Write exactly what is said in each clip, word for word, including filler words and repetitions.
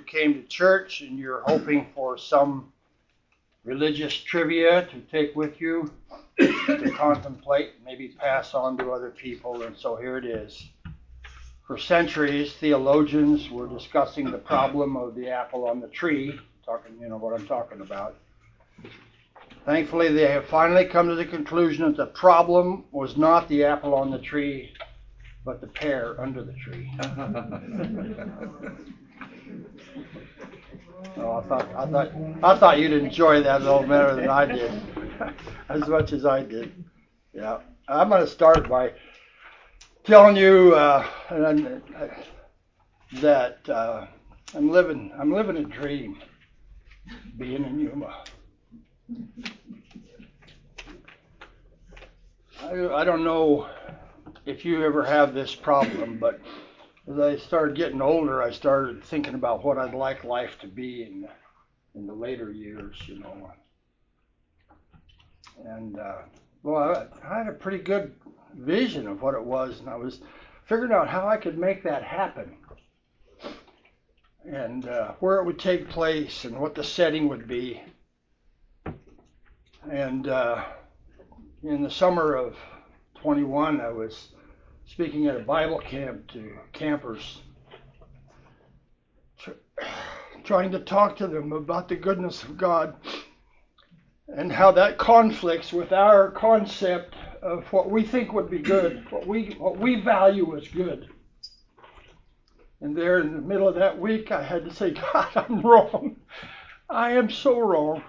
came to church and you're hoping for some religious trivia to take with you, to contemplate, maybe pass on to other people, and so here it is. For centuries, theologians were discussing the problem of the apple on the tree, talking, you know what I'm talking about. Thankfully, they have finally come to the conclusion that the problem was not the apple on the tree, but the pear under the tree. Oh, I thought I thought I thought you'd enjoy that a little better than I did, as much as I did. Yeah, I'm going to start by telling you uh, that uh, I'm living I'm living a dream, being in Yuma. I, I don't know if you ever have this problem, but as I started getting older, I started thinking about what I'd like life to be in in the later years, you know. And uh, well, I, I had a pretty good vision of what it was, and I was figuring out how I could make that happen, and uh, where it would take place, and what the setting would be. And uh, in the summer of twenty-one, I was speaking at a Bible camp to campers, trying to talk to them about the goodness of God and how that conflicts with our concept of what we think would be good, what we what we value as good. And there in the middle of that week, I had to say, God, I'm wrong. I am so wrong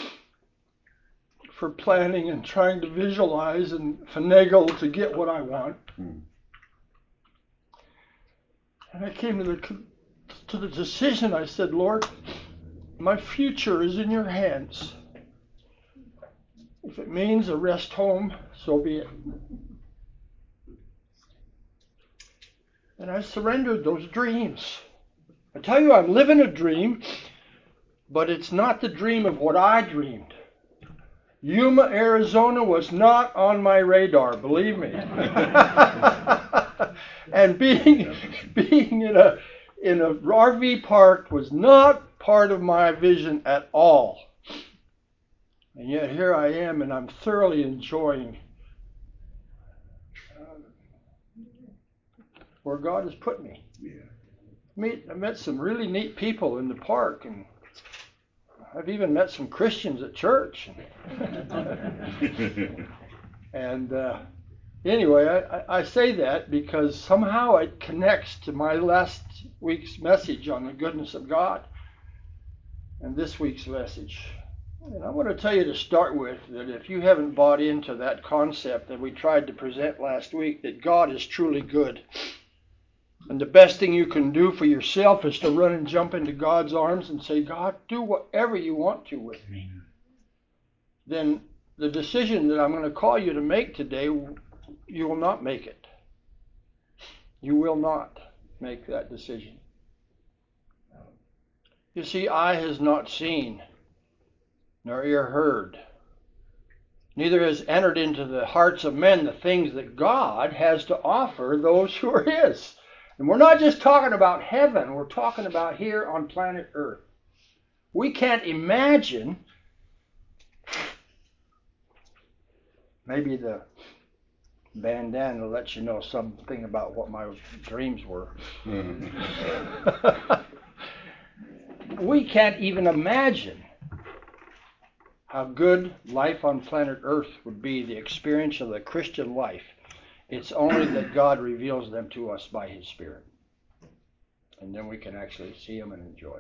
for planning and trying to visualize and finagle to get what I want. Hmm. And I came to the to the decision. I said, Lord, my future is in your hands. If it means a rest home, so be it. And I surrendered those dreams. I tell you, I'm living a dream, but it's not the dream of what I dreamed. Yuma, Arizona was not on my radar, believe me. And being being in a in a R V park was not part of my vision at all. And yet here I am, and I'm thoroughly enjoying uh, where God has put me. Yeah. Meet, I met some really neat people in the park, and I've even met some Christians at church. And uh, anyway, I, I say that because somehow it connects to my last week's message on the goodness of God and this week's message. And I want to tell you to start with that if you haven't bought into that concept that we tried to present last week, that God is truly good, and the best thing you can do for yourself is to run and jump into God's arms and say, God, do whatever you want to with me. Then the decision that I'm going to call you to make today, you will not make it. You will not make that decision. You see, eye has not seen, nor ear heard, neither has entered into the hearts of men the things that God has to offer those who are His. And we're not just talking about heaven, we're talking about here on planet Earth. We can't imagine, maybe the bandana lets you know something about what my dreams were. We can't even imagine how good life on planet Earth would be, the experience of the Christian life. It's only that God reveals them to us by His Spirit. And then we can actually see them and enjoy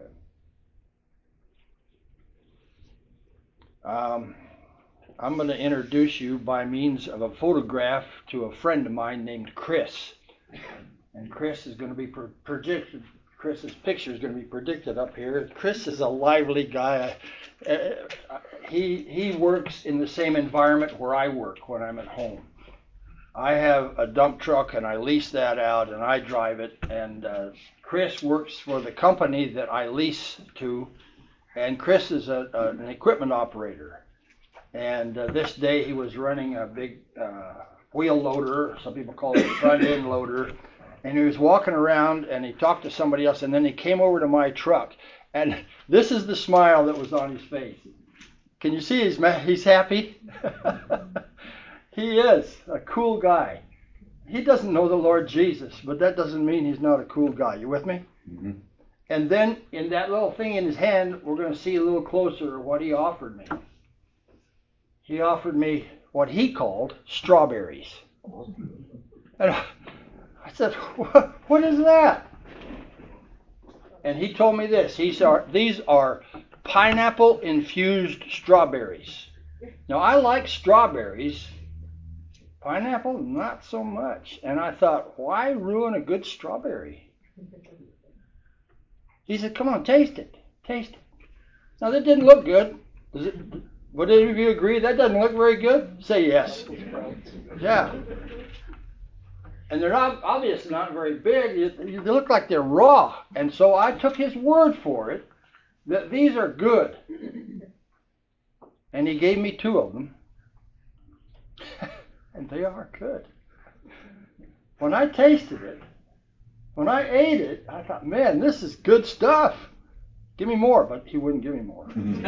them. Um, I'm going to introduce you by means of a photograph to a friend of mine named Chris. And Chris is going to be pro- projected. Chris's picture is going to be predicted up here. Chris is a lively guy. Uh, he he works in the same environment where I work when I'm at home. I have a dump truck and I lease that out and I drive it. And uh, Chris works for the company that I lease to. And Chris is a, a, an equipment operator. And uh, this day he was running a big uh, wheel loader, some people call it a front end loader. And he was walking around and he talked to somebody else, and then he came over to my truck. And this is the smile that was on his face. Can you see he's, he's happy? He is a cool guy. He doesn't know the Lord Jesus, but that doesn't mean he's not a cool guy. You with me? Mm-hmm. And then in that little thing in his hand, we're going to see a little closer what he offered me. He offered me what he called strawberries. And I said, what, what is that? And he told me this. He said, these are pineapple infused strawberries. Now, I like strawberries. Pineapple, not so much. And I thought, why ruin a good strawberry? He said, come on, taste it. Taste it. Now, that didn't look good. Does it? Would any of you agree that doesn't look very good? Say yes. Yeah. And they're not, obviously not very big. They look like they're raw. And so I took his word for it that these are good. And he gave me two of them. And they are good. When I tasted it, when I ate it, I thought, man, this is good stuff. Give me more, but he wouldn't give me more.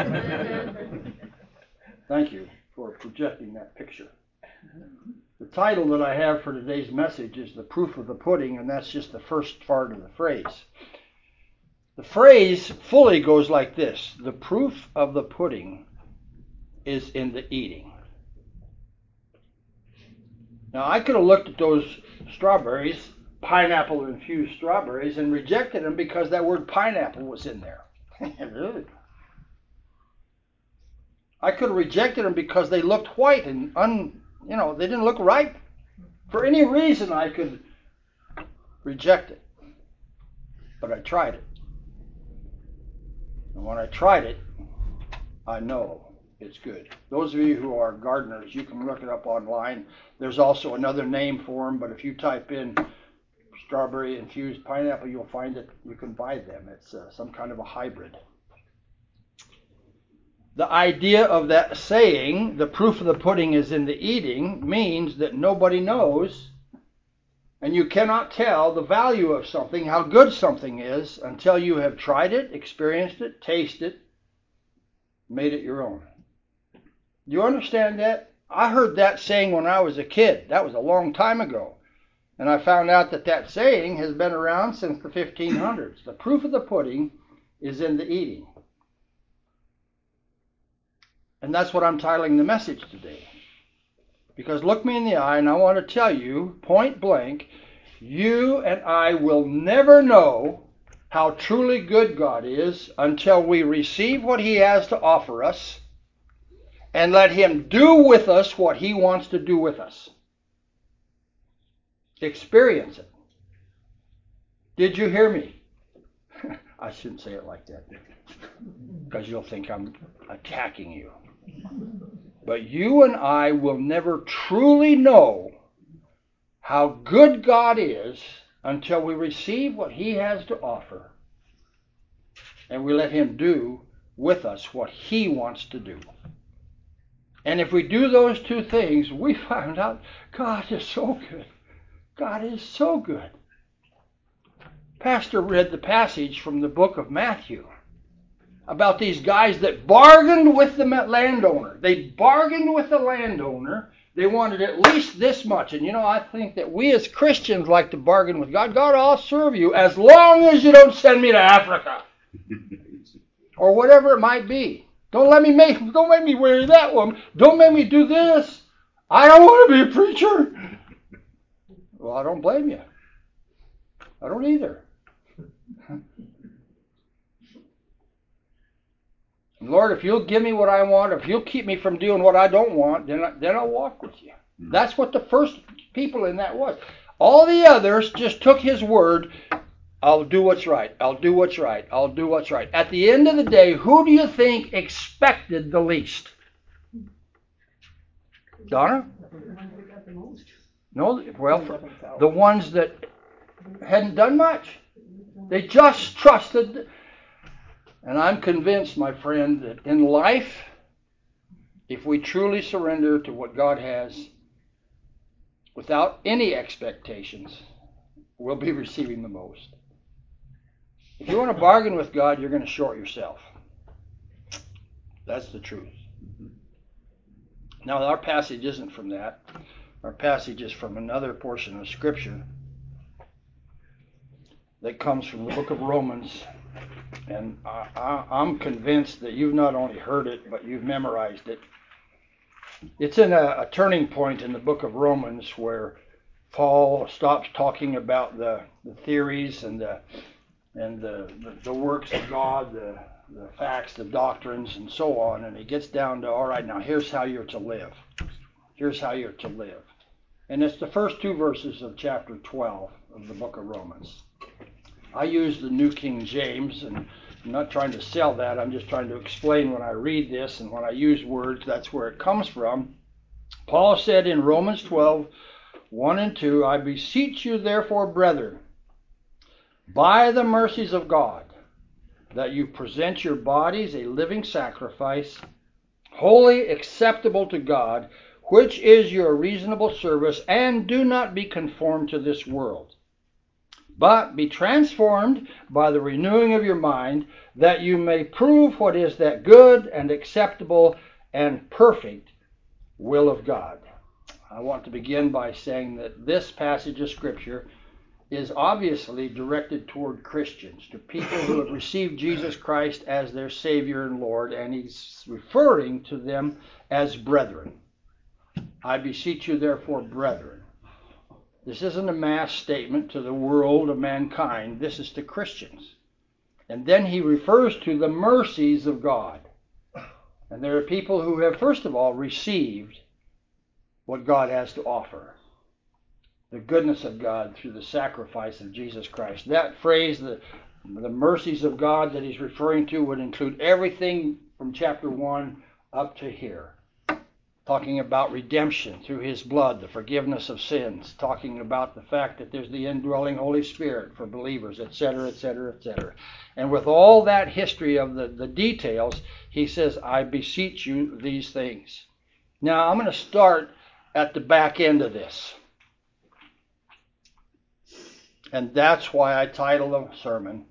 Thank you for projecting that picture. The title that I have for today's message is The Proof of the Pudding, and that's just the first part of the phrase. The phrase fully goes like this: the proof of the pudding is in the eating. Now, I could have looked at those strawberries, pineapple infused strawberries, and rejected them because that word pineapple was in there. Really? I could have rejected them because they looked white and un, you know, they didn't look ripe. For any reason, I could reject it. But I tried it. And when I tried it, I know it's good. Those of you who are gardeners, you can look it up online. There's also another name for them, but if you type in strawberry infused pineapple, you'll find that you can buy them. It's uh, some kind of a hybrid. The idea of that saying, the proof of the pudding is in the eating, means that nobody knows, and you cannot tell the value of something, how good something is, until you have tried it, experienced it, tasted it, made it your own. Do you understand that? I heard that saying when I was a kid. That was a long time ago. And I found out that that saying has been around since the fifteen hundreds. The proof of the pudding is in the eating. And that's what I'm titling the message today. Because look me in the eye and I want to tell you, point blank, you and I will never know how truly good God is until we receive what He has to offer us and let Him do with us what He wants to do with us. Experience it. Did you hear me? I shouldn't say it like that, because you'll think I'm attacking you. But you and I will never truly know how good God is until we receive what He has to offer and we let Him do with us what He wants to do. And if we do those two things, we find out God is so good. God is so good. Pastor read the passage from the book of Matthew about these guys that bargained with the landowner. They bargained with the landowner. They wanted at least this much. And you know, I think that we as Christians like to bargain with God. God, I'll serve you as long as you don't send me to Africa. Or whatever it might be. Don't let me make, don't make me wear that one. Don't make me do this. I don't want to be a preacher. Well, I don't blame you. I don't either. Lord, if you'll give me what I want, if you'll keep me from doing what I don't want, then, I, then I'll walk with you. That's what the first people in that was. All the others just took His word. I'll do what's right. I'll do what's right. I'll do what's right. At the end of the day, who do you think expected the least? Donna? No, well, the ones that hadn't done much. They just trusted. And I'm convinced, my friend, that in life, if we truly surrender to what God has without any expectations, we'll be receiving the most. If you want to bargain with God, you're going to short yourself. That's the truth. Now, our passage isn't from that. Our passage is from another portion of Scripture that comes from the book of Romans. And I, I, I'm convinced that you've not only heard it, but you've memorized it. It's in a, a turning point in the book of Romans where Paul stops talking about the, the theories and the and the, the, the works of God, the, the facts, the doctrines, and so on, and he gets down to, all right, now here's how you're to live. Here's how you're to live. And it's the first two verses of chapter twelve of the book of Romans. I use the New King James, and I'm not trying to sell that. I'm just trying to explain when I read this, and when I use words, that's where it comes from. Paul said in Romans twelve, one and two, I beseech you therefore, brethren, by the mercies of God, that you present your bodies a living sacrifice, wholly acceptable to God, which is your reasonable service, and do not be conformed to this world, but be transformed by the renewing of your mind, that you may prove what is that good and acceptable and perfect will of God. I want to begin by saying that this passage of Scripture is obviously directed toward Christians, to people who have received Jesus Christ as their Savior and Lord, and he's referring to them as brethren. I beseech you therefore, brethren. This isn't a mass statement to the world of mankind. This is to Christians. And then he refers to the mercies of God. And there are people who have, first of all, received what God has to offer. The goodness of God through the sacrifice of Jesus Christ. That phrase, the, the mercies of God that he's referring to, would include everything from chapter one up to here. Talking about redemption through his blood, the forgiveness of sins. Talking about the fact that there's the indwelling Holy Spirit for believers, et cetera, et cetera, et cetera. And with all that history of the, the details, he says, I beseech you these things. Now, I'm going to start at the back end of this. And that's why I titled the sermon,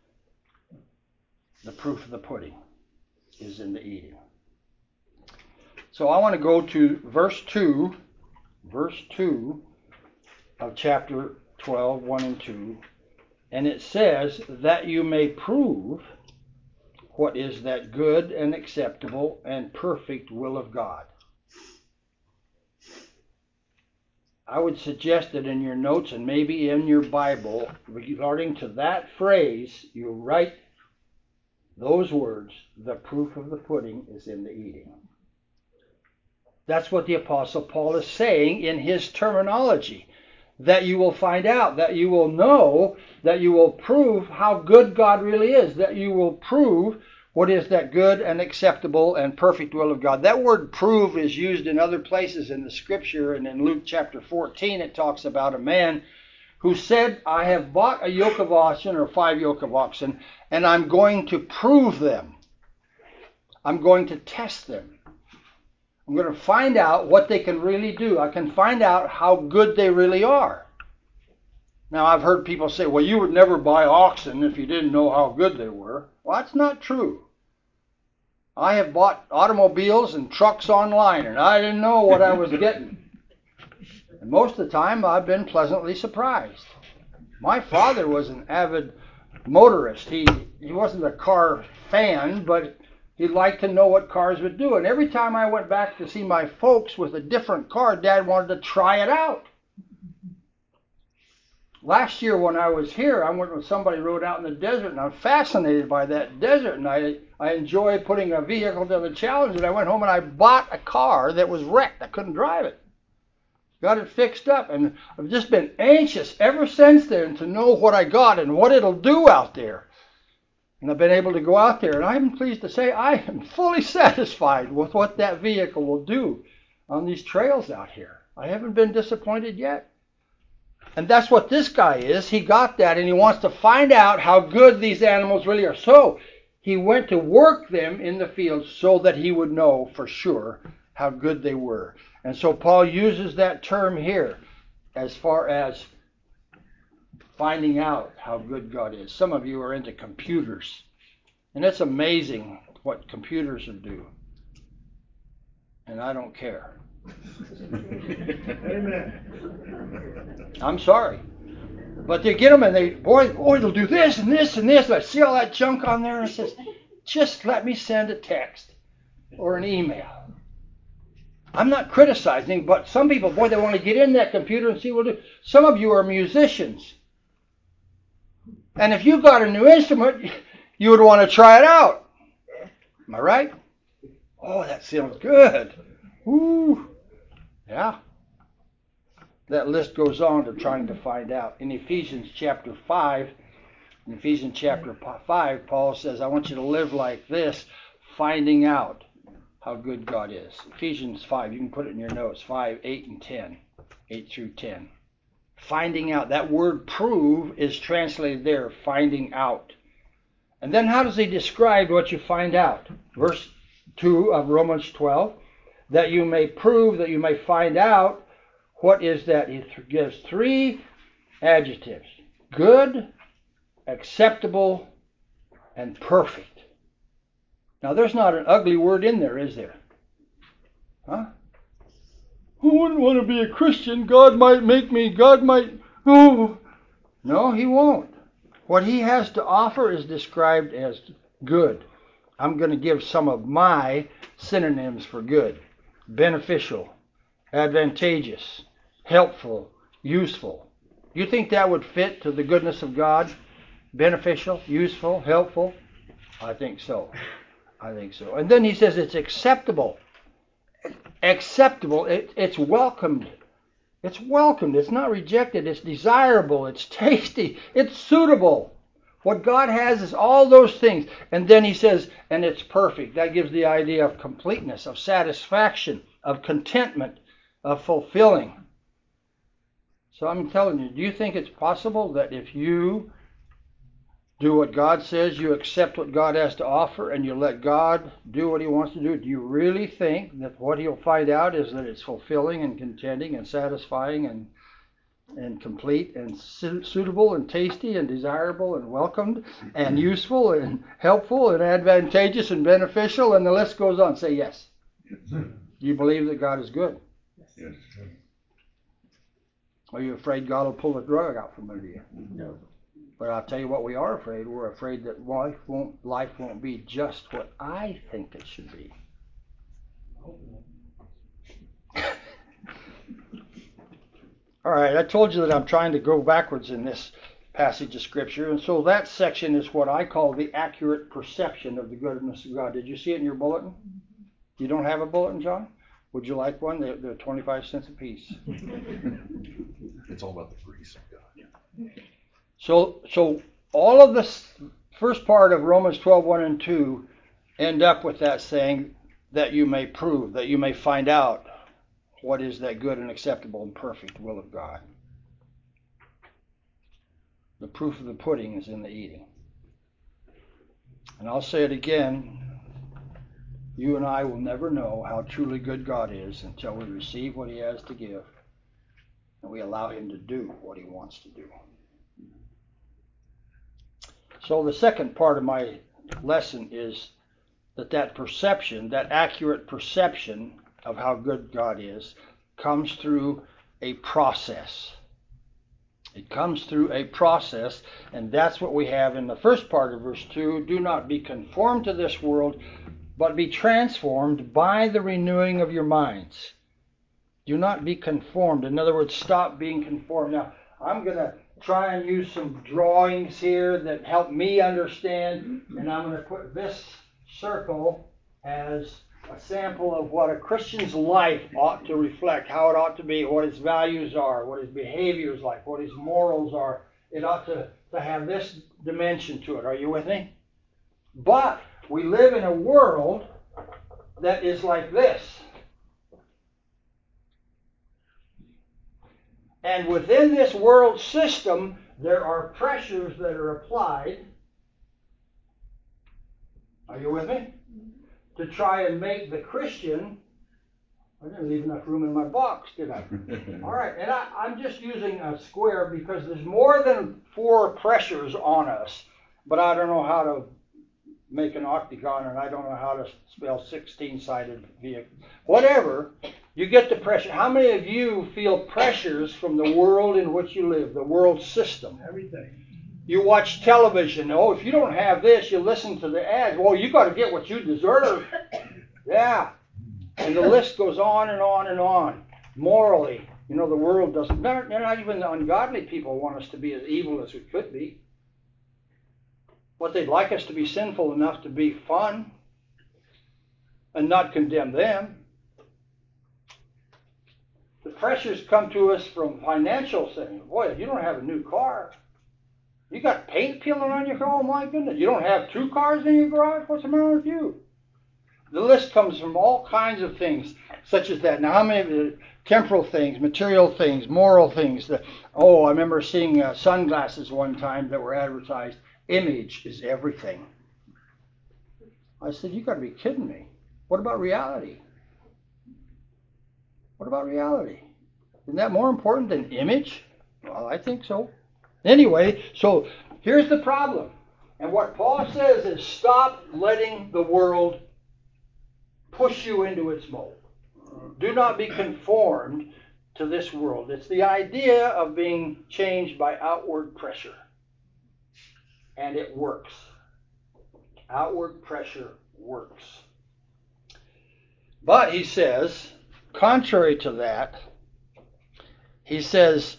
The Proof of the Pudding is in the Eating. So I want to go to verse two, verse two of chapter twelve, one and two. And it says, that you may prove what is that good and acceptable and perfect will of God. I would suggest that in your notes and maybe in your Bible, regarding to that phrase, you write those words, the proof of the pudding is in the eating. That's what the Apostle Paul is saying in his terminology. That you will find out, that you will know, that you will prove how good God really is, that you will prove what is that good and acceptable and perfect will of God. That word prove is used in other places in the Scripture, and in Luke chapter fourteen it talks about a man who said, I have bought a yoke of oxen, or five yoke of oxen, and I'm going to prove them. I'm going to test them. I'm going to find out what they can really do. I can find out how good they really are. Now, I've heard people say, well, you would never buy oxen if you didn't know how good they were. Well, that's not true. I have bought automobiles and trucks online, and I didn't know what I was getting. And most of the time, I've been pleasantly surprised. My father was an avid motorist. He, he wasn't a car fan, but he liked to know what cars would do. And every time I went back to see my folks with a different car, Dad wanted to try it out. Last year when I was here, I went with somebody who rode out in the desert, and I'm fascinated by that desert. And I, I enjoy putting a vehicle to the challenge. And I went home and I bought a car that was wrecked. I couldn't drive it. Got it fixed up. And I've just been anxious ever since then to know what I got and what it'll do out there. And I've been able to go out there. And I'm pleased to say I am fully satisfied with what that vehicle will do on these trails out here. I haven't been disappointed yet. And that's what this guy is. He got that, and he wants to find out how good these animals really are. So he went to work them in the field so that he would know for sure how good they were. And so Paul uses that term here as far as Finding out how good God is. Some of you are into computers, and it's amazing what computers will do. And I don't care. Amen. I'm sorry. But they get them and they, boy, boy, they'll do this and this and this. And I see all that junk on there and it says, just let me send a text or an email. I'm not criticizing, but some people, boy, they want to get in that computer and see what it do. Some of you are musicians. And if you got a new instrument, you would want to try it out. Am I right? Oh, that sounds good. Woo. Yeah. That list goes on to trying to find out. In Ephesians chapter five, in Ephesians chapter five, Paul says, I want you to live like this, finding out how good God is. Ephesians five, you can put it in your notes, five, eight, and ten. eight through ten. Finding out. That word prove is translated there, finding out. And then how does he describe what you find out? Verse two of Romans twelve, that you may prove, that you may find out what is that. He gives three adjectives. Good, acceptable, and perfect. Now there's not an ugly word in there, is there? Huh? Who wouldn't want to be a Christian? God might make me, God might, oh. No, he won't. What he has to offer is described as good. I'm going to give some of my synonyms for good. Beneficial, advantageous, helpful, useful. You think that would fit to the goodness of God? Beneficial, useful, helpful? I think so. I think so. And then he says it's acceptable. Acceptable. It, it's welcomed. It's welcomed. It's not rejected. It's desirable. It's tasty. It's suitable. What God has is all those things. And then he says, and it's perfect. That gives the idea of completeness, of satisfaction, of contentment, of fulfilling. So I'm telling you, do you think it's possible that if you do what God says, you accept what God has to offer, and you let God do what he wants to do, do you really think that what he'll find out is that it's fulfilling and contenting and satisfying and and complete and su- suitable and tasty and desirable and welcomed and useful and helpful and advantageous and beneficial, and the list goes on? Say yes. Do you believe that God is good? Yes. Are you afraid God will pull the rug out from under you? No. But I'll tell you what we are afraid. We're afraid that life won't life won't be just what I think it should be. All right, I told you that I'm trying to go backwards in this passage of Scripture, and so that section is what I call the accurate perception of the goodness of God. Did you see it in your bulletin? You don't have a bulletin, John? Would you like one? They're, they're twenty-five cents a piece. It's all about the grace of God. So, so all of this first part of Romans twelve, one and two end up with that saying that you may prove, that you may find out what is that good and acceptable and perfect will of God. The proof of the pudding is in the eating. And I'll say it again, you and I will never know how truly good God is until we receive what he has to give and we allow him to do what he wants to do. So the second part of my lesson is that that perception, that accurate perception of how good God is, comes through a process. It comes through a process, and that's what we have in the first part of verse two. Do not be conformed to this world, but be transformed by the renewing of your minds. Do not be conformed. In other words, stop being conformed. Now, I'm going to try and use some drawings here that help me understand, and I'm going to put this circle as a sample of what a Christian's life ought to reflect, how it ought to be, what his values are, what his behavior is like, what his morals are. It ought to, to have this dimension to it. Are you with me? But we live in a world that is like this. And within this world system, there are pressures that are applied. Are you with me? To try and make the Christian I didn't leave enough room in my box, did I? All right, and I, I'm just using a square because there's more than four pressures on us, but I don't know how to make an octagon, and I don't know how to spell sixteen-sided vehicle. Whatever, you get the pressure. How many of you feel pressures from the world in which you live, the world system? Everything. You watch television. Oh, if you don't have this, you listen to the ads. Well, you got to get what you deserve. Yeah. And the list goes on and on and on. Morally, you know, the world doesn't, not, not even the ungodly people want us to be as evil as we could be. What they'd like us to be sinful enough to be fun and not condemn them. The pressures come to us from financial things. Boy, if you don't have a new car, you got paint peeling on your car, oh my goodness. You don't have two cars in your garage, what's the matter with you? The list comes from all kinds of things, such as that. Now, how many of the temporal things, material things, moral things? The, oh, I remember seeing uh, sunglasses one time that were advertised. Image is everything. I said, you got to be kidding me. What about reality? What about reality? Isn't that more important than image? Well, I think so. Anyway, so here's the problem. And what Paul says is stop letting the world push you into its mold. Do not be conformed to this world. It's the idea of being changed by outward pressure. And it works. Outward pressure works. But he says, contrary to that, he says,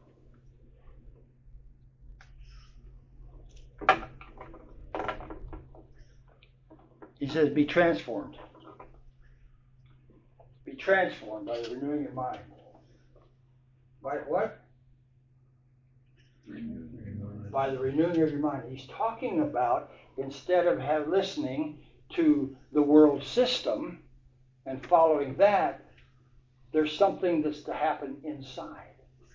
he says, be transformed. Be transformed by the renewing your mind. By what? By the renewing of your mind. He's talking about, instead of have listening to the world system and following that, there's something that's to happen inside.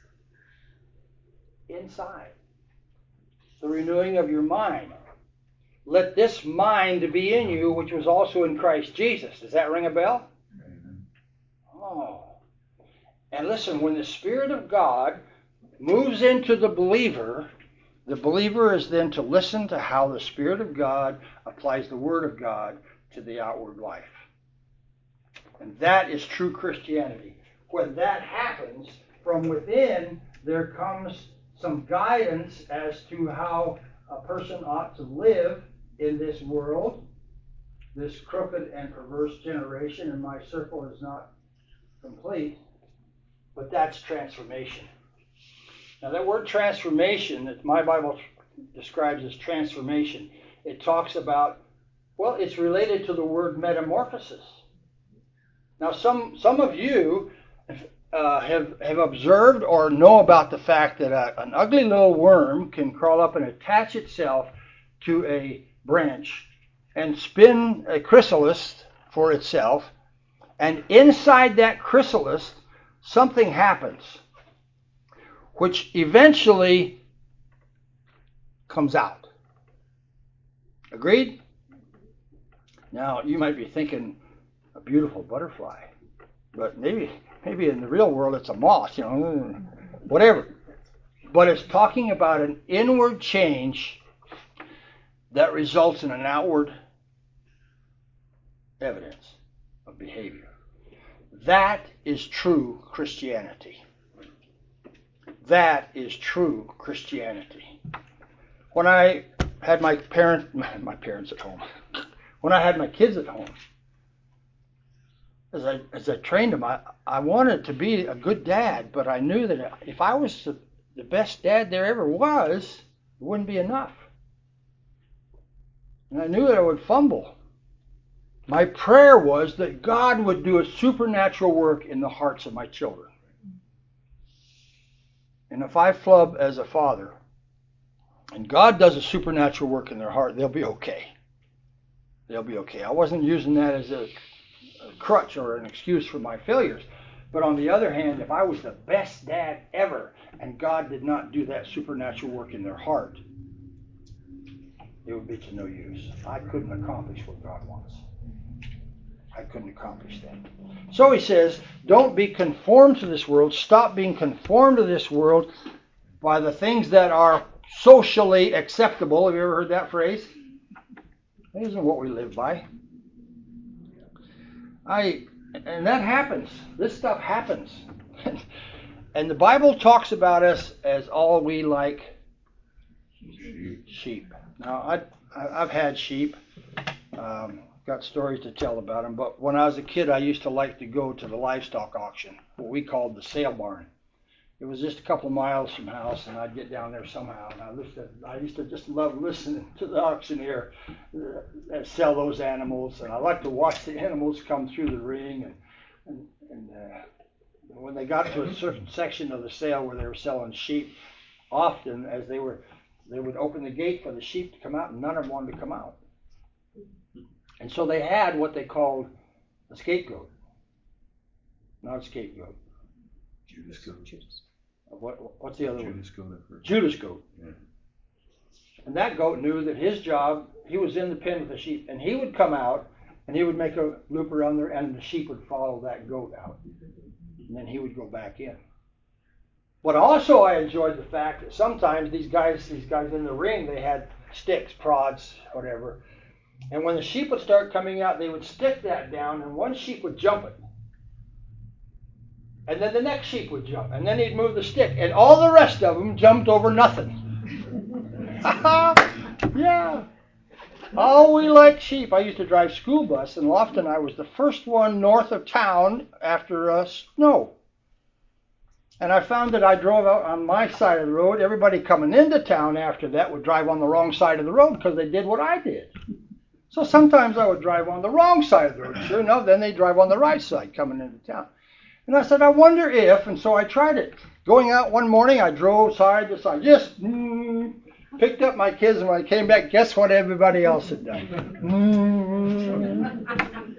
Inside. The renewing of your mind. Let this mind be in you, which was also in Christ Jesus. Does that ring a bell? Amen. Oh. And listen, when the Spirit of God moves into the believer, the believer is then to listen to how the Spirit of God applies the Word of God to the outward life. And that is true Christianity. When that happens, from within, there comes some guidance as to how a person ought to live in this world, this crooked and perverse generation, and my circle is not complete, but that's transformation. Now that word transformation that my Bible describes as transformation, it talks about, well, it's related to the word metamorphosis. Now some some of you uh, have, have observed or know about the fact that a, an ugly little worm can crawl up and attach itself to a branch and spin a chrysalis for itself, and inside that chrysalis something happens which eventually comes out. Agreed? Now you might be thinking a beautiful butterfly, but maybe maybe in the real world it's a moth, you know, whatever. But it's talking about an inward change that results in an outward evidence of behavior. That is true Christianity. That is true Christianity. When I had my parent, my parents at home, when I had my kids at home, as I as I trained them, I, I wanted to be a good dad, but I knew that if I was the, the best dad there ever was, it wouldn't be enough. And I knew that I would fumble. My prayer was that God would do a supernatural work in the hearts of my children. And if I flub as a father, and God does a supernatural work in their heart, they'll be okay. They'll be okay. I wasn't using that as a, a crutch or an excuse for my failures. But on the other hand, if I was the best dad ever, and God did not do that supernatural work in their heart, it would be to no use. I couldn't accomplish what God wants. I couldn't accomplish that. So he says, don't be conformed to this world. Stop being conformed to this world by the things that are socially acceptable. Have you ever heard that phrase? That isn't what we live by. I and that happens. This stuff happens. And the Bible talks about us as all we like Sheep. sheep. Now, I, I, I've had sheep. Um, got stories to tell about them. But when I was a kid, I used to like to go to the livestock auction, what we called the sale barn. It was just a couple of miles from the house, and I'd get down there somehow. And I, listened, I used to just love listening to the auctioneer uh, sell those animals. And I like to watch the animals come through the ring. And, and, and uh, when they got to a certain section of the sale where they were selling sheep, often as they were, they would open the gate for the sheep to come out, and none of them wanted to come out. And so they had what they called a scapegoat. Not a scapegoat. Judas goat. Judas. What, what's the other one? Judas goat. I've heard. Judas goat. Yeah. And that goat knew that his job, he was in the pen with the sheep, and he would come out, and he would make a loop around there, and the sheep would follow that goat out. And then he would go back in. But also I enjoyed the fact that sometimes these guys, these guys in the ring, they had sticks, prods, whatever. And when the sheep would start coming out, they would stick that down, and one sheep would jump it. And then the next sheep would jump, and then he'd move the stick, and all the rest of them jumped over nothing. Yeah. Oh, we like sheep. I used to drive school bus, and often I was the first one north of town after uh, snow. And I found that I drove out on my side of the road. Everybody coming into town after that would drive on the wrong side of the road because they did what I did. So sometimes I would drive on the wrong side of the road. Sure enough, then they drive on the right side coming into town. And I said, I wonder if, and so I tried it. Going out one morning, I drove side to side, just mm, picked up my kids, and when I came back, guess what everybody else had done? Mm.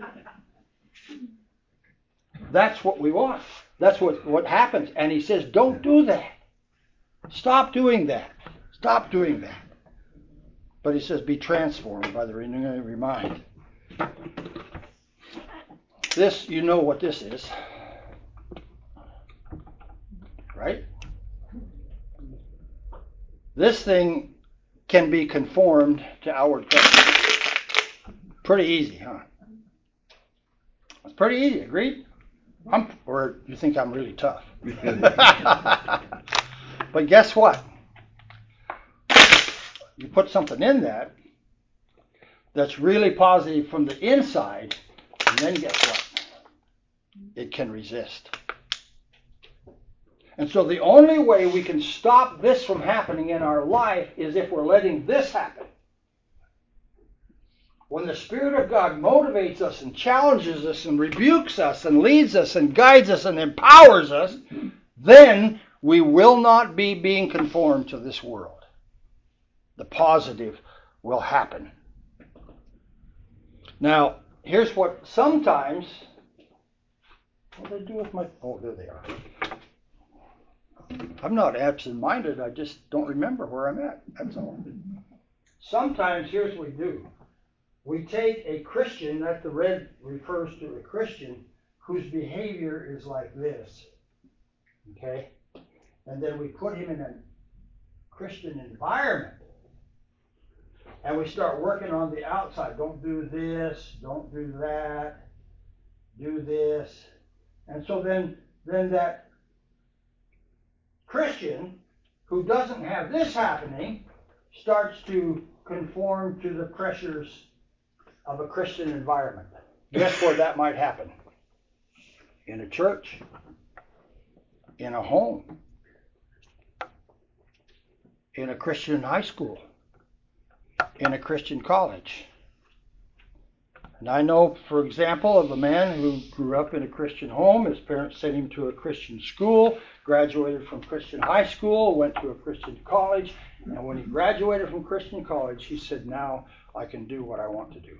That's what we want. That's what, what happens. And he says, don't do that. Stop doing that. Stop doing that. But he says, be transformed by the renewing of your mind. This, you know what this is. Right? This thing can be conformed to outward pressure. Pretty easy, huh? It's pretty easy, agreed? I'm, or you think I'm really tough? But guess what? You put something in that that's really positive from the inside, and then guess what? It can resist. And so the only way we can stop this from happening in our life is if we're letting this happen. When the Spirit of God motivates us and challenges us and rebukes us and leads us and guides us and empowers us, then we will not be being conformed to this world. The positive will happen. Now, here's what sometimes... What did I do with my... Oh, there they are. I'm not absent-minded. I just don't remember where I'm at. That's all. Sometimes, here's what we do. We take a Christian, that the red refers to a Christian, whose behavior is like this. Okay? And then we put him in a Christian environment. And we start working on the outside. Don't do this. Don't do that. Do this. And so then, then that Christian who doesn't have this happening starts to conform to the pressures of a Christian environment. Guess where that might happen? In a church. In a home. In a Christian high school. In a Christian college. And I know, for example, of a man who grew up in a Christian home. His parents sent him to a Christian school, graduated from Christian high school, went to a Christian college, and when he graduated from Christian college, he said, now I can do what I want to do.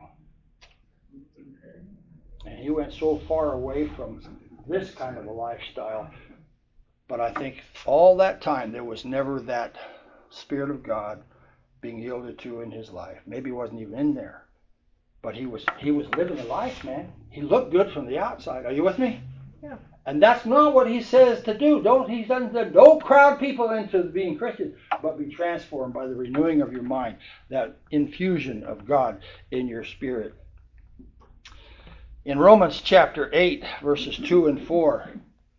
And he went so far away from this kind of a lifestyle, but I think all that time there was never that Spirit of God being yielded to in his life. Maybe he wasn't even in there. But he was he was living a life, man. He looked good from the outside. Are you with me? Yeah. And that's not what he says to do. Don't he doesn't say, don't crowd people into being Christians, but be transformed by the renewing of your mind, that infusion of God in your spirit. In Romans chapter eight, verses two and four,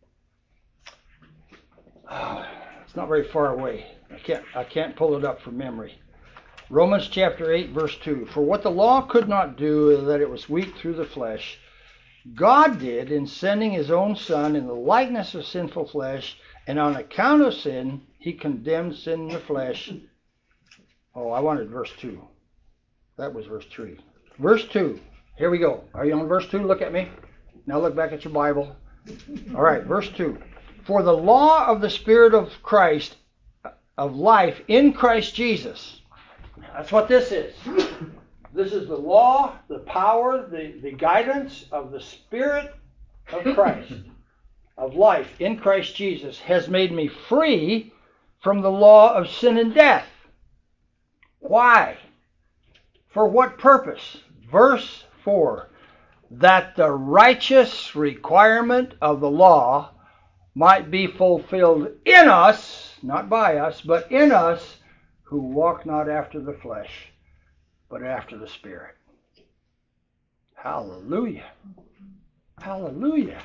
oh, it's not very far away. I can't I can't pull it up from memory. Romans chapter eight, verse two. For what the law could not do, that it was weak through the flesh, God did in sending his own Son in the likeness of sinful flesh, and on account of sin, he condemned sin in the flesh. Oh, I wanted verse two. That was verse three. Verse two. Here we go. Are you on verse two? Look at me. Now look back at your Bible. All right, verse two. For the law of the Spirit of Christ, of life in Christ Jesus. That's what this is. This is the law, the power, the, the guidance of the Spirit of Christ, of life in Christ Jesus, has made me free from the law of sin and death. Why? For what purpose? Verse four. That the righteous requirement of the law might be fulfilled in us, not by us, but in us, who walk not after the flesh, but after the Spirit. Hallelujah. Hallelujah.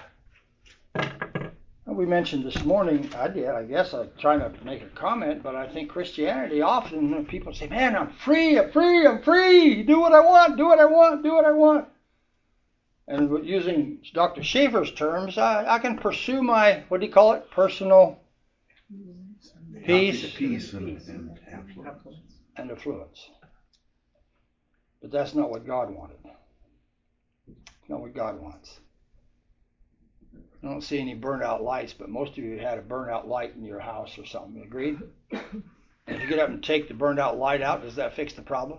We mentioned this morning, I did, I guess I'm trying to make a comment, but I think Christianity, often when people say, man, I'm free, I'm free, I'm free, do what I want, do what I want, do what I want. And using Doctor Schaefer's terms, I, I can pursue my, what do you call it, personal peace, peace and, and affluence. and affluence. But that's not what God wanted. Not what God wants. I don't see any burnout lights, but most of you had a burnout light in your house or something. Agreed? If you get up and take the burned out light out, does that fix the problem?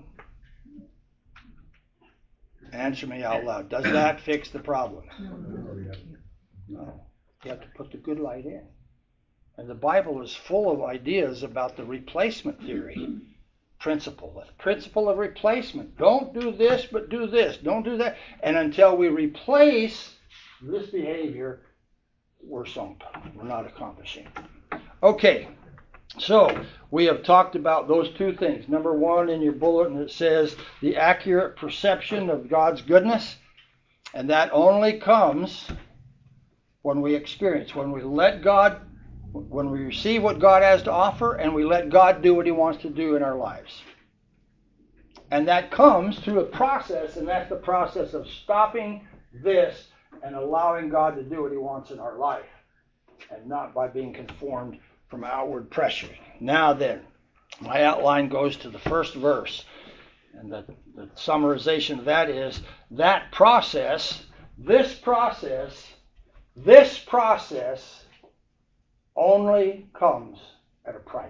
Answer me out loud. Does that fix the problem? No. You have to put the good light in. And the Bible is full of ideas about the replacement theory principle. The principle of replacement. Don't do this, but do this. Don't do that. And until we replace this behavior, we're sunk. We're not accomplishing. Okay. So, we have talked about those two things. Number one, in your bulletin, it says the accurate perception of God's goodness. And that only comes when we experience, when we let God, when we receive what God has to offer, and we let God do what he wants to do in our lives. And that comes through a process, and that's the process of stopping this and allowing God to do what he wants in our life, and not by being conformed from outward pressure. Now then, my outline goes to the first verse. And the, the summarization of that is, that process, this process, this process only comes at a price.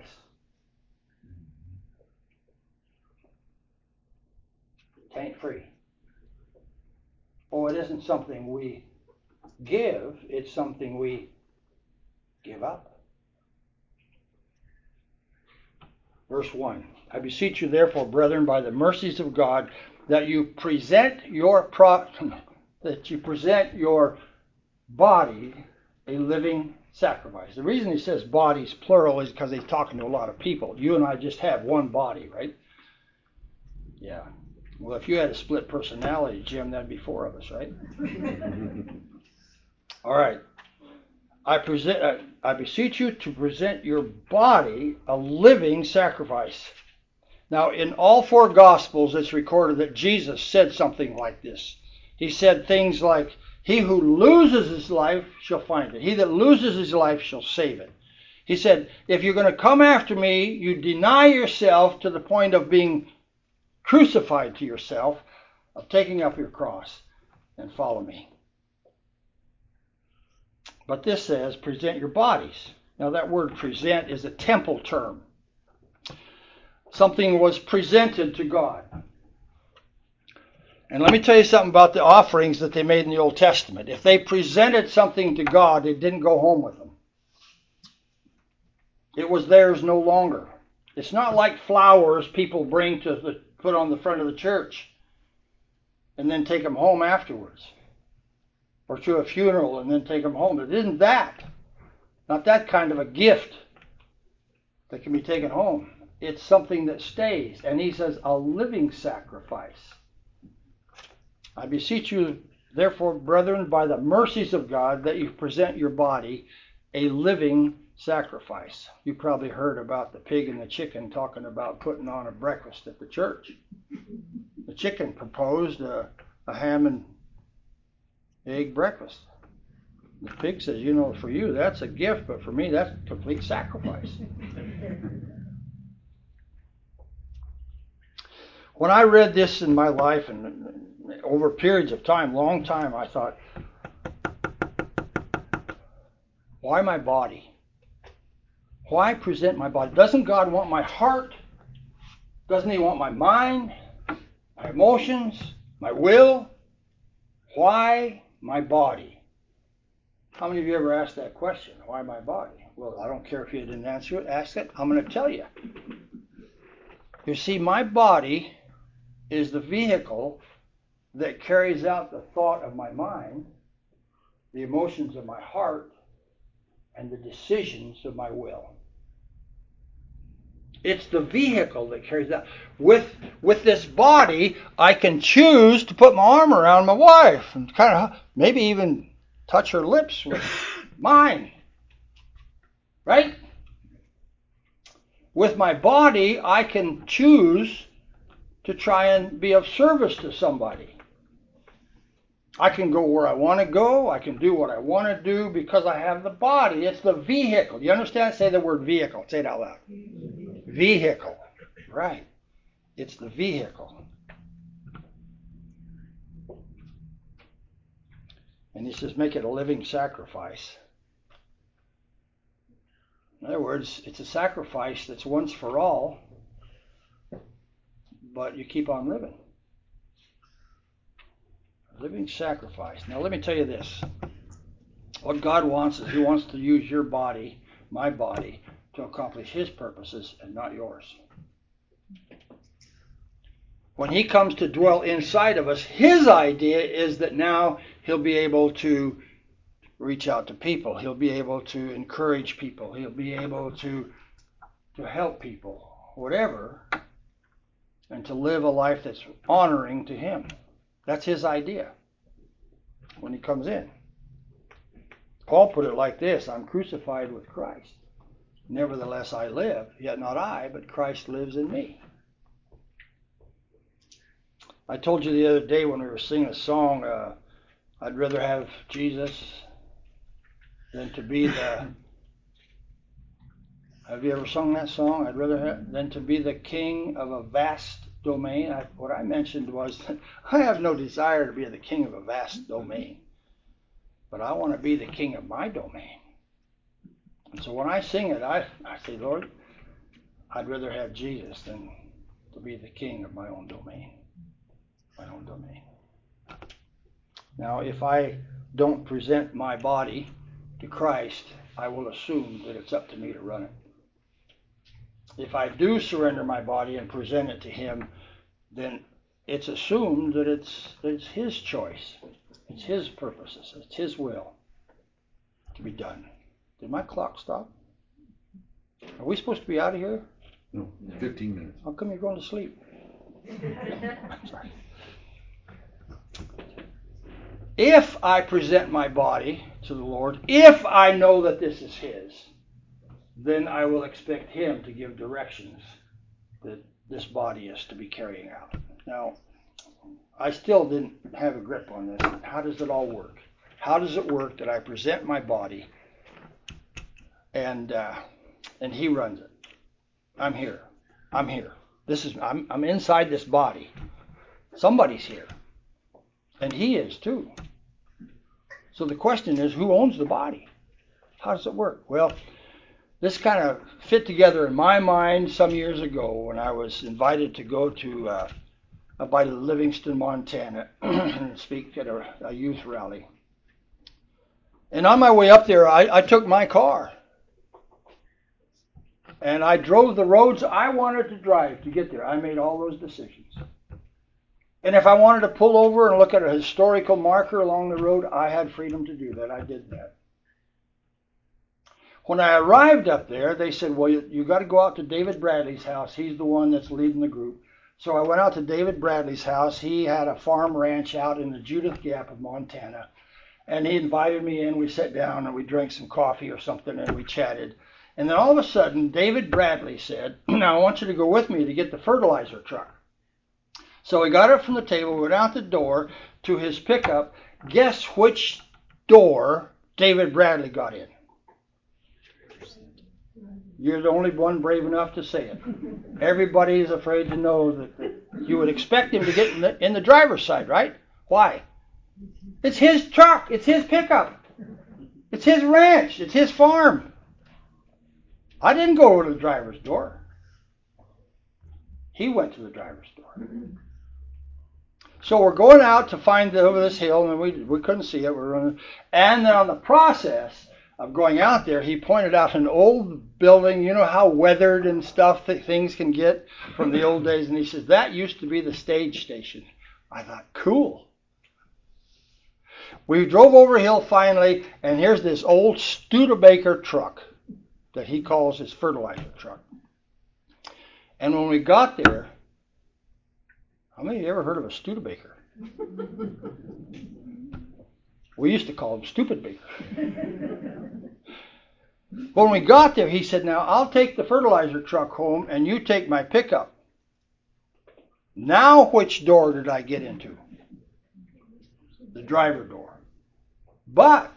It ain't free. Oh, it isn't something we give, it's something we give up. Verse one, I beseech you therefore, brethren, by the mercies of God, that you present your pro- that you present your body a living sacrifice. The reason he says bodies plural is because he's talking to a lot of people. You and I just have one body, right? Yeah. Well, if you had a split personality, Jim, that'd be four of us, right? All right. I present. Uh, I beseech you to present your body a living sacrifice. Now, in all four Gospels, it's recorded that Jesus said something like this. He said things like, he who loses his life shall find it. He that loses his life shall save it. He said, if you're going to come after me, you deny yourself to the point of being crucified to yourself, of taking up your cross and follow me. But this says, present your bodies. Now that word present is a temple term. Something was presented to God. And let me tell you something about the offerings that they made in the Old Testament. If they presented something to God, it didn't go home with them. It was theirs no longer. It's not like flowers people bring to the, put on the front of the church. and then take them home afterwards. Or to a funeral and then take them home. It isn't that. Not that kind of a gift that can be taken home. It's something that stays. And he says, a living sacrifice. I beseech you, therefore, brethren, by the mercies of God, that you present your body a living sacrifice. You probably heard about the pig and the chicken talking about putting on a breakfast at the church. The chicken proposed a, a ham and egg breakfast. The pig says, you know, for you that's a gift, but for me that's complete sacrifice. When I read this in my life and over periods of time, long time, I thought, why my body? Why present my body? Doesn't God want my heart? Doesn't he want my mind, my emotions, my will? Why my body? How many of you ever asked that question? Why my body? Well, I don't care if you didn't answer it. Ask it. I'm going to tell you. You see, my body is the vehicle that carries out the thought of my mind, the emotions of my heart, and the decisions of my will. It's the vehicle that carries out. With, with this body, I can choose to put my arm around my wife and kind of maybe even touch her lips with mine. Right? With my body, I can choose to try and be of service to somebody. I can go where I want to go. I can do what I want to do because I have the body. It's the vehicle. You understand? Say the word vehicle. Say it out loud. Vehicle. Right. It's the vehicle. And he says, make it a living sacrifice. In other words, it's a sacrifice that's once for all, but you keep on living. A living sacrifice. Now let me tell you this. What God wants is he wants to use your body, my body, to accomplish his purposes and not yours. When he comes to dwell inside of us, his idea is that now he'll be able to reach out to people. He'll be able to encourage people. He'll be able to, to help people, whatever, and to live a life that's honoring to him. That's his idea when he comes in. Paul put it like this, I'm crucified with Christ. Nevertheless I live, yet not I, but Christ lives in me. I told you the other day when we were singing a song, uh, I'd rather have Jesus than to be the... Have you ever sung that song? I'd rather have than to be the king of a vast domain. I, what I mentioned was that I have no desire to be the king of a vast domain, but I want to be the king of my domain. And so when I sing it, I, I say, Lord, I'd rather have Jesus than to be the king of my own domain. My own domain. Now, if I don't present my body to Christ, I will assume that it's up to me to run it. If I do surrender my body and present it to him, then it's assumed that it's, that it's his choice. It's his purposes. It's his will to be done. Did my clock stop? Are we supposed to be out of here? No, fifteen minutes. How come you're going to sleep? I'm sorry. If I present my body to the Lord, if I know that this is his, then I will expect him to give directions that this body is to be carrying out. Now, I still didn't have a grip on this. How does it all work? How does it work that I present my body and uh, and he runs it? I'm here. I'm here. This is I'm I'm inside this body. Somebody's here. And he is too. So the question is, who owns the body? How does it work? Well, this kind of fit together in my mind some years ago when I was invited to go to uh, by Livingston, Montana, and speak at a, a youth rally. And on my way up there, I, I took my car. And I drove the roads I wanted to drive to get there. I made all those decisions. And if I wanted to pull over and look at a historical marker along the road, I had freedom to do that. I did that. When I arrived up there, they said, well, you, you got to go out to David Bradley's house. He's the one that's leading the group. So I went out to David Bradley's house. He had a farm ranch out in the Judith Gap of Montana. And he invited me in. We sat down and we drank some coffee or something and we chatted. And then all of a sudden, David Bradley said, now I want you to go with me to get the fertilizer truck. So he got up from the table, went out the door to his pickup. Guess which door David Bradley got in? You're the only one brave enough to say it. Everybody is afraid to know that you would expect him to get in the, in the driver's side, right? Why? It's his truck. It's his pickup. It's his ranch. It's his farm. I didn't go to the driver's door. He went to the driver's door. So we're going out to find the, over this hill, and we we couldn't see it. We're running, and then on the process of going out there, he pointed out an old building. You know how weathered and stuff that things can get from the old days, and he says that used to be the stage station. I thought, cool. We drove over a hill finally, and here's this old Studebaker truck that he calls his fertilizer truck. And when we got there, how many of you ever heard of a Studebaker? We used to call them Stupid Baker. When we got there, he said, now I'll take the fertilizer truck home and you take my pickup. Now which door did I get into? The driver door. But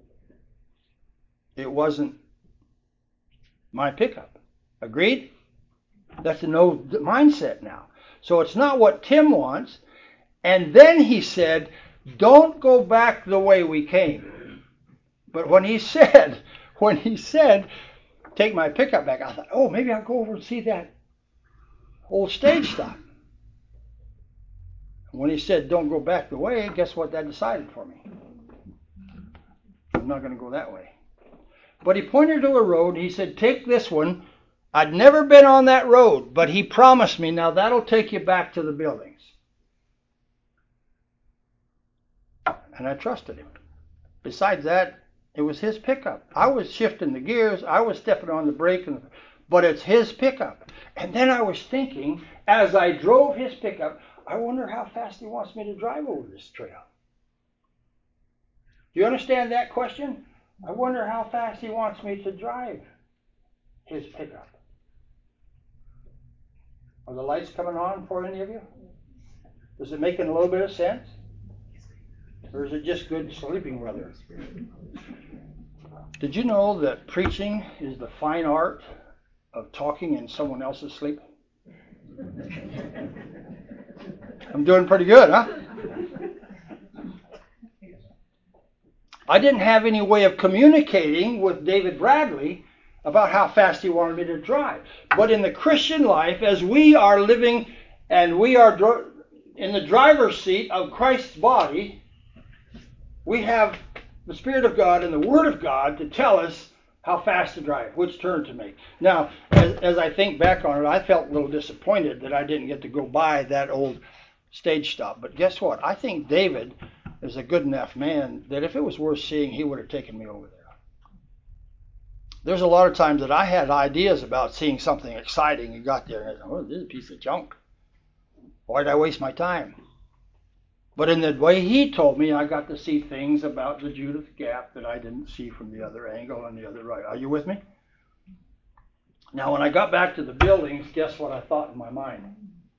it wasn't my pickup. Agreed? That's a no mindset now. So it's not what Tim wants. And then he said, don't go back the way we came. But when he said, when he said, take my pickup back, I thought, oh, maybe I'll go over and see that old stage stop. When he said, don't go back the way, guess what that decided for me? I'm not going to go that way. But he pointed to a road, and he said, take this one. I'd never been on that road, but he promised me, now that'll take you back to the buildings. And I trusted him. Besides that, it was his pickup. I was shifting the gears, I was stepping on the brake, and, but it's his pickup. And then I was thinking, as I drove his pickup, I wonder how fast he wants me to drive over this trail. Do you understand that question? I wonder how fast he wants me to drive his pickup. Are the lights coming on for any of you? Is it making a little bit of sense? Or is it just good sleeping weather? Did you know that preaching is the fine art of talking in someone else's sleep? I'm doing pretty good, huh? I didn't have any way of communicating with David Bradley about how fast he wanted me to drive. But in the Christian life, as we are living and we are dr- in the driver's seat of Christ's body, we have the Spirit of God and the Word of God to tell us how fast to drive, which turn to make. Now, as, as I think back on it, I felt a little disappointed that I didn't get to go by that old stage stop. But guess what? I think David is a good enough man that if it was worth seeing, he would have taken me over there. There's a lot of times that I had ideas about seeing something exciting and got there and I thought, oh, this is a piece of junk. Why did I waste my time? But in the way he told me, I got to see things about the Judith Gap that I didn't see from the other angle and the other right. Are you with me? Now, when I got back to the buildings, guess what I thought in my mind?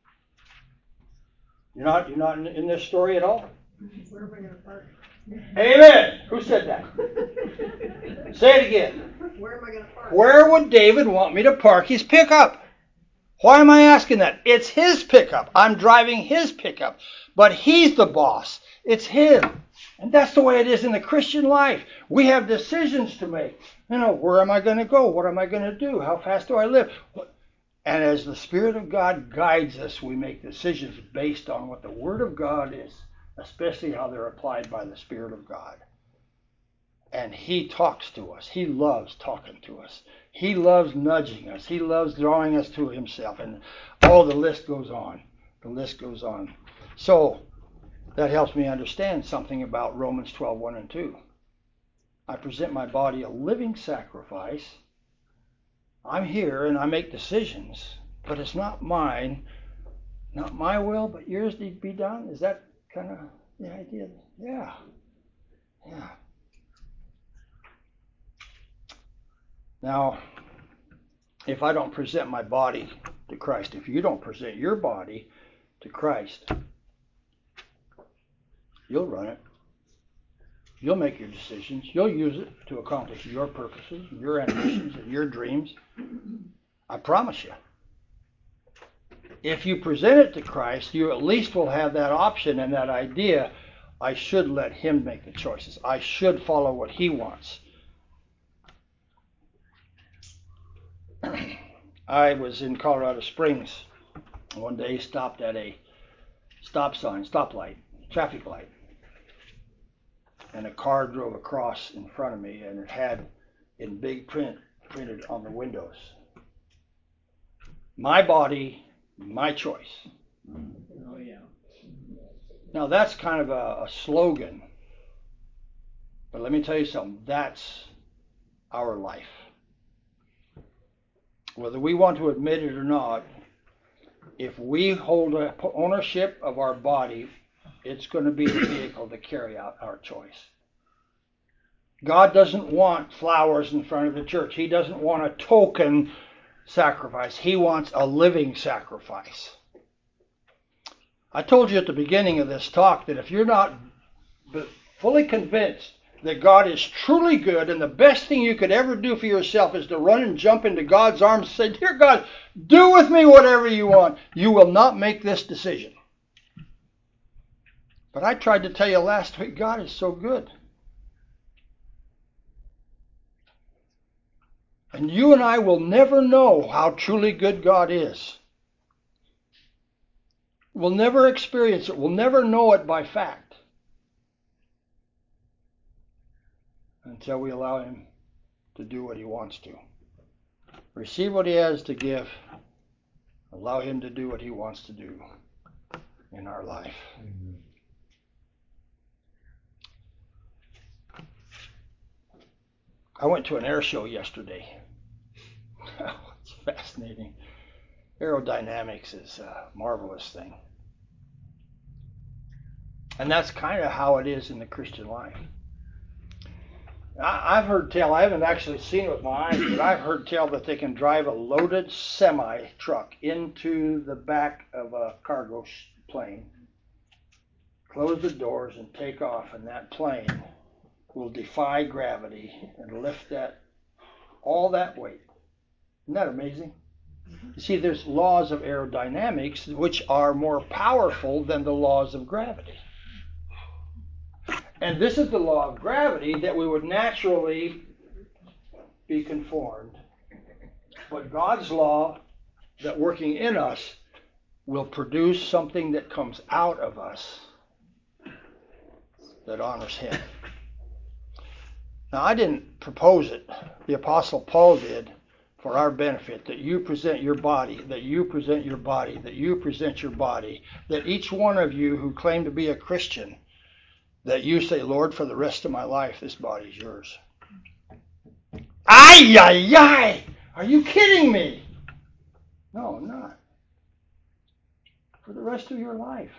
You're not, you're not in, in this story at all? Where am I going to park? Amen. Who said that? Say it again. Where am I going to park? Where would David want me to park his pickup? Why am I asking that? It's his pickup. I'm driving his pickup. But he's the boss. It's him. And that's the way it is in the Christian life. We have decisions to make. You know, where am I going to go? What am I going to do? How fast do I live? And as the Spirit of God guides us, we make decisions based on what the Word of God is, especially how they're applied by the Spirit of God. And He talks to us. He loves talking to us. He loves nudging us. He loves drawing us to Himself. And oh, the list goes on. The list goes on. So that helps me understand something about Romans twelve, one and two. I present my body a living sacrifice. I'm here and I make decisions, but it's not mine, not my will, but yours to be done. Is that kind of the idea? Yeah. Yeah. Now, if I don't present my body to Christ, if you don't present your body to Christ, you'll run it. You'll make your decisions. You'll use it to accomplish your purposes, your ambitions, and your dreams. I promise you. If you present it to Christ, you at least will have that option and that idea. I should let Him make the choices. I should follow what He wants. I was in Colorado Springs one day, stopped at a stop sign, stoplight, traffic light. And a car drove across in front of me, and it had in big print printed on the windows, my body, my choice. Oh, yeah. Now that's kind of a, a slogan, but let me tell you something, that's our life. Whether we want to admit it or not, if we hold a ownership of our body, it's going to be the vehicle to carry out our choice. God doesn't want flowers in front of the church. He doesn't want a token sacrifice. He wants a living sacrifice. I told you at the beginning of this talk that if you're not fully convinced that God is truly good and the best thing you could ever do for yourself is to run and jump into God's arms and say, "Dear God, do with me whatever you want," you will not make this decision. But I tried to tell you last week, God is so good. And you and I will never know how truly good God is. We'll never experience it. We'll never know it by fact until we allow Him to do what He wants to. Receive what He has to give. Allow Him to do what He wants to do in our life. Amen. I went to an air show yesterday. It's fascinating. Aerodynamics is a marvelous thing. And that's kind of how it is in the Christian life. I, I've heard tell, I haven't actually seen it with my eyes, but I've heard tell that they can drive a loaded semi truck into the back of a cargo plane, close the doors and take off, and that plane will defy gravity and lift that all that weight. Isn't that amazing? You see, there's laws of aerodynamics which are more powerful than the laws of gravity. And this is the law of gravity that we would naturally be conformed. But God's law that working in us will produce something that comes out of us that honors Him. Now, I didn't propose it. The Apostle Paul did for our benefit, that you present your body, that you present your body, that you present your body, that each one of you who claim to be a Christian, that you say, "Lord, for the rest of my life, this body's yours." Ay, ay, ay! Are you kidding me? No, I'm not. For the rest of your life.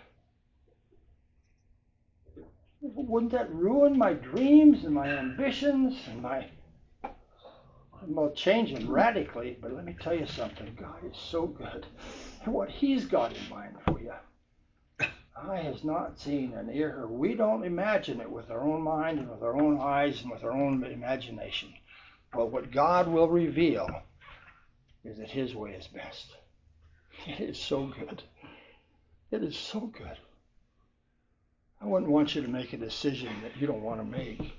Wouldn't that ruin my dreams and my ambitions and my... Well, change them radically, but let me tell you something. God is so good. And what He's got in mind for you, eye has not seen, and ear heard. We don't imagine it with our own mind and with our own eyes and with our own imagination. But what God will reveal is that His way is best. It is so good. It is so good. I wouldn't want you to make a decision that you don't want to make.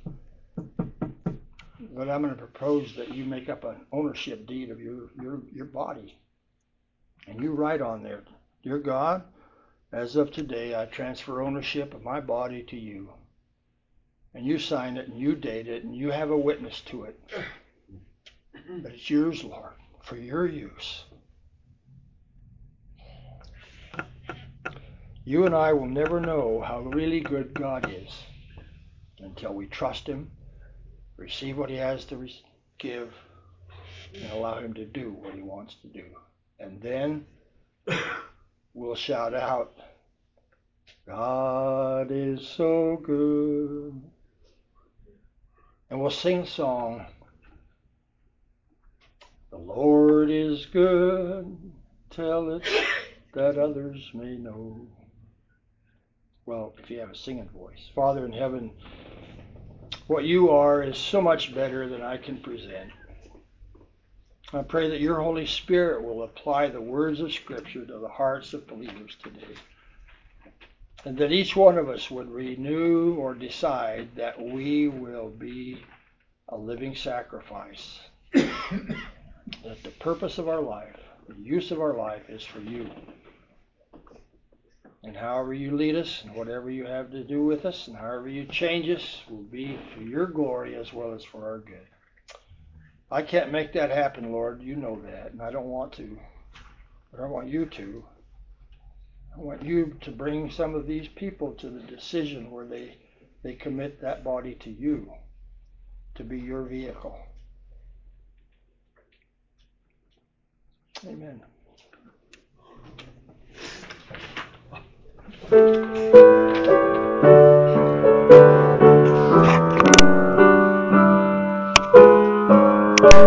But I'm going to propose that you make up an ownership deed of your, your, your body. And you write on there, "Dear God, as of today, I transfer ownership of my body to you." And you sign it and you date it and you have a witness to it. But it's yours, Lord, for your use. You and I will never know how really good God is until we trust Him, receive what He has to re- give, and allow Him to do what He wants to do. And then we'll shout out, God is so good. And we'll sing a song, the Lord is good, tell it that others may know. Well, if you have a singing voice. Father in heaven, what you are is so much better than I can present. I pray that your Holy Spirit will apply the words of Scripture to the hearts of believers today. And that each one of us would renew or decide that we will be a living sacrifice. That the purpose of our life, the use of our life is for you. And however you lead us, and whatever you have to do with us, and however you change us, will be for your glory as well as for our good. I can't make that happen, Lord. You know that, and I don't want to. But I want you to. I want you to bring some of these people to the decision where they, they commit that body to you, to be your vehicle. Amen.